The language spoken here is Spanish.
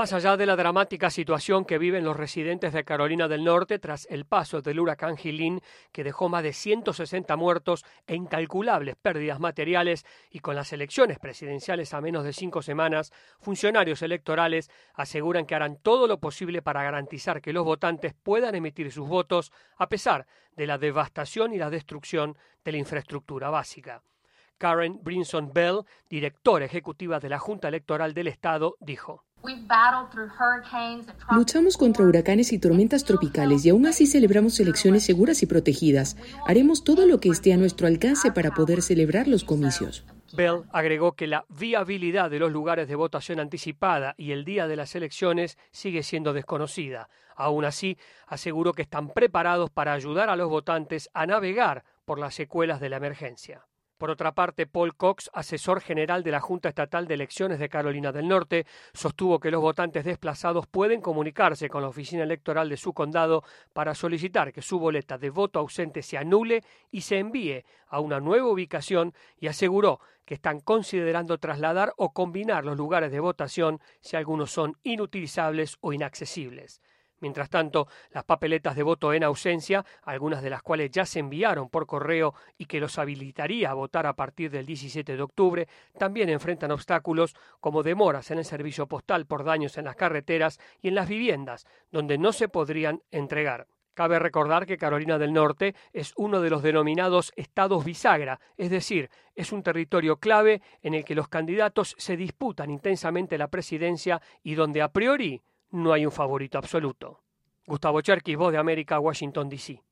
Más allá de la dramática situación que viven los residentes de Carolina del Norte tras el paso del huracán Helene, que dejó más de 160 muertos e incalculables pérdidas materiales, y con las elecciones presidenciales a menos de 5 semanas, funcionarios electorales aseguran que harán todo lo posible para garantizar que los votantes puedan emitir sus votos a pesar de la devastación y la destrucción de la infraestructura básica. Karen Brinson Bell, directora ejecutiva de la Junta Electoral del Estado, dijo: Luchamos contra huracanes y tormentas tropicales y aún así celebramos elecciones seguras y protegidas. Haremos todo lo que esté a nuestro alcance para poder celebrar los comicios. Bell agregó que la viabilidad de los lugares de votación anticipada y el día de las elecciones sigue siendo desconocida. Aún así, aseguró que están preparados para ayudar a los votantes a navegar por las secuelas de la emergencia. Por otra parte, Paul Cox, asesor general de la Junta Estatal de Elecciones de Carolina del Norte, sostuvo que los votantes desplazados pueden comunicarse con la oficina electoral de su condado para solicitar que su boleta de voto ausente se anule y se envíe a una nueva ubicación, y aseguró que están considerando trasladar o combinar los lugares de votación si algunos son inutilizables o inaccesibles. Mientras tanto, las papeletas de voto en ausencia, algunas de las cuales ya se enviaron por correo y que los habilitaría a votar a partir del 17 de octubre, también enfrentan obstáculos como demoras en el servicio postal por daños en las carreteras y en las viviendas, donde no se podrían entregar. Cabe recordar que Carolina del Norte es uno de los denominados estados bisagra, es decir, es un territorio clave en el que los candidatos se disputan intensamente la presidencia y donde a priori no hay un favorito absoluto. Gustavo Cherkis, Voz de América, Washington, D.C.